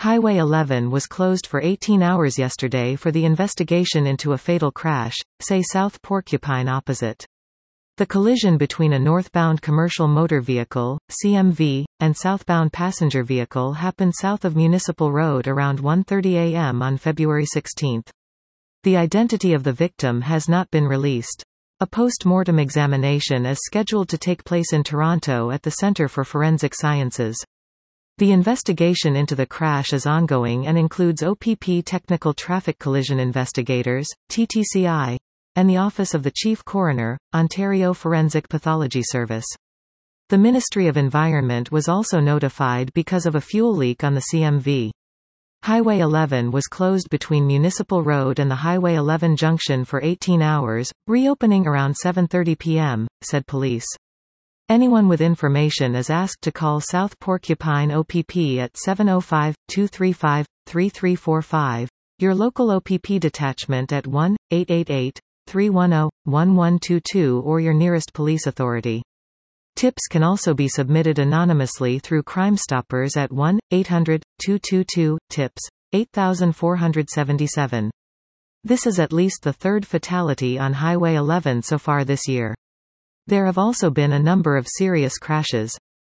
Highway 11 was closed for 18 hours yesterday for the investigation into a fatal crash, say South Porcupine opposite. The collision between a northbound commercial motor vehicle, CMV, and southbound passenger vehicle happened south of Municipal Road around 1:30 a.m. on February 16. The identity of the victim has not been released. A post-mortem examination is scheduled to take place in Toronto at the Centre for Forensic Sciences. The investigation into the crash is ongoing and includes OPP Technical Traffic Collision Investigators, TTCI, and the Office of the Chief Coroner, Ontario Forensic Pathology Service. The Ministry of Environment was also notified because of a fuel leak on the CMV. Highway 11 was closed between Municipal Road and the Highway 11 junction for 18 hours, reopening around 7:30 p.m., said police. Anyone with information is asked to call South Porcupine OPP at 705-235-3345, your local OPP detachment at 1-888-310-1122 or your nearest police authority. Tips can also be submitted anonymously through Crime Stoppers at 1-800-222-TIPS, 8477. This is at least the third fatality on Highway 11 so far this year. There have also been a number of serious crashes.